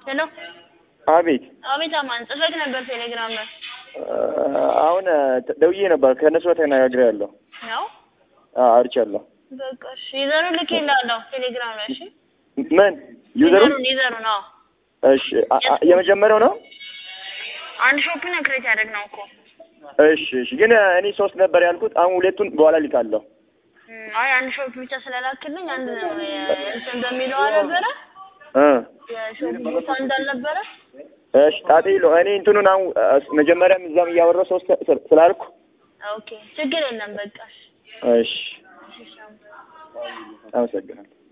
ሄሎ አቤት አቤት አማን ጽፈክ ነበር ቴሌግራም ላይ አሁን ደውዬ ነበር ከነሱ ተነጋግሬያለሁ ነው አርቻለሁ በቃ እሺ ይዘሩ ልኬልሃለሁ ቴሌግራም ላይ እሺ ምን ይዘሩ ነው እሺ የመጀመሪያው ነው አንድ ሾፕ ነው ክሬት ያደረግነው እኮ እሺ ግን እኔ 3 ነበር ያልኩት አሁን ሁለቱን በኋላ ልካለሁ አይ አንድ ሾፕ ብቻ ስለላክልኝ አንድ እንትን በሚለው አነበረ የሾፕ ቦታ እንዳልነበረ እሺ ታዲያ እኔ እንትኑን አሁን መጀመሪያም እዛም ያወራው 3 ስላልኩ ኦኬ ችግር የለም በቃ እሺ አመሰግናለሁ